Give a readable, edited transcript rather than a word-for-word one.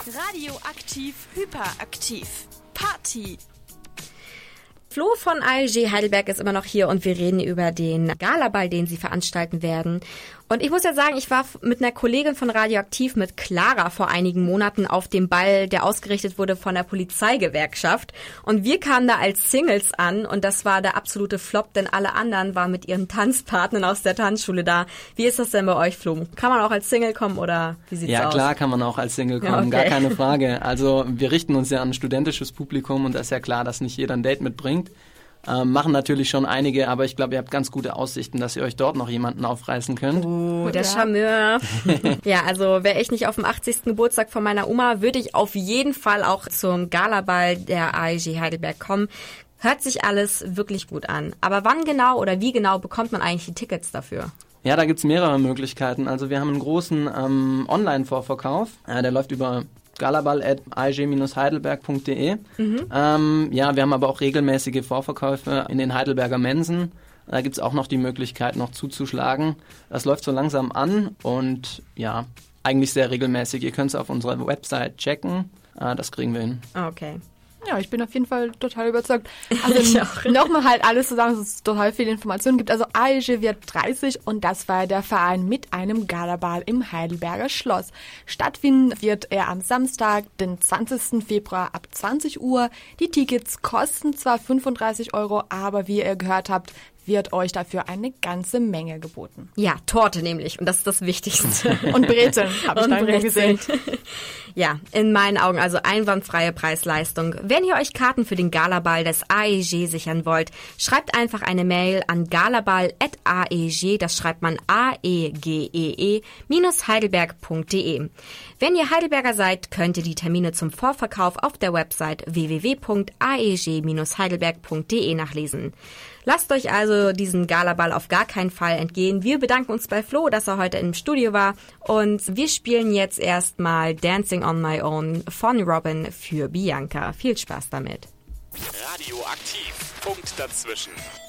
Radioaktiv, hyperaktiv. Party. Flo von AEG Heidelberg ist immer noch hier und wir reden über den Galaball, den sie veranstalten werden. Und ich muss ja sagen, ich war mit einer Kollegin von Radioaktiv, mit Clara, vor einigen Monaten auf dem Ball, der ausgerichtet wurde von der Polizeigewerkschaft. Und wir kamen da als Singles an und das war der absolute Flop, denn alle anderen waren mit ihren Tanzpartnern aus der Tanzschule da. Wie ist das denn bei euch, Flo? Kann man auch als Single kommen oder wie sieht's aus? Ja, klar kann man auch als Single kommen, okay. Gar keine Frage. Also wir richten uns ja an ein studentisches Publikum und das ist ja klar, dass nicht jeder ein Date mitbringt. Machen natürlich schon einige, aber ich glaube, ihr habt ganz gute Aussichten, dass ihr euch dort noch jemanden aufreißen könnt. Oh, der Charmeur. Ja, also wäre ich nicht auf dem 80. Geburtstag von meiner Oma, würde ich auf jeden Fall auch zum Galaball der AEG Heidelberg kommen. Hört sich alles wirklich gut an. Aber wann genau oder wie genau bekommt man eigentlich die Tickets dafür? Ja, da gibt's mehrere Möglichkeiten. Also wir haben einen großen Online-Vorverkauf. Der läuft über galaball@aeg-heidelberg.de. Wir haben aber auch regelmäßige Vorverkäufe in den Heidelberger Mensen. Da gibt's auch noch die Möglichkeit, noch zuzuschlagen. Das läuft so langsam an und ja, eigentlich sehr regelmäßig. Ihr könnt es auf unserer Website checken. Das kriegen wir hin. Okay. Ja, ich bin auf jeden Fall total überzeugt. Also nochmal halt alles zusammen, dass es total viele Informationen gibt. Also AEG wird 30 und das war der Verein mit einem Galaball im Heidelberger Schloss. Stattfinden wird er am Samstag, den 20. Februar ab 20 Uhr. Die Tickets kosten zwar 35 €, aber wie ihr gehört habt, wird euch dafür eine ganze Menge geboten. Ja, Torte nämlich. Und das ist das Wichtigste. Und Brezeln, habe ich da gesehen. Ja, in meinen Augen also einwandfreie Preisleistung. Wenn ihr euch Karten für den Galaball des AEG sichern wollt, schreibt einfach eine Mail an galaball@aeg, das schreibt man AEGEE-heidelberg.de. Wenn ihr Heidelberger seid, könnt ihr die Termine zum Vorverkauf auf der Website www.aeg-heidelberg.de nachlesen. Lasst euch also diesen Galaball auf gar keinen Fall entgehen. Wir bedanken uns bei Flo, dass er heute im Studio war. Und wir spielen jetzt erstmal Dancing on My Own von Robin für Bianca. Viel Spaß damit. Radioaktiv. Punkt dazwischen.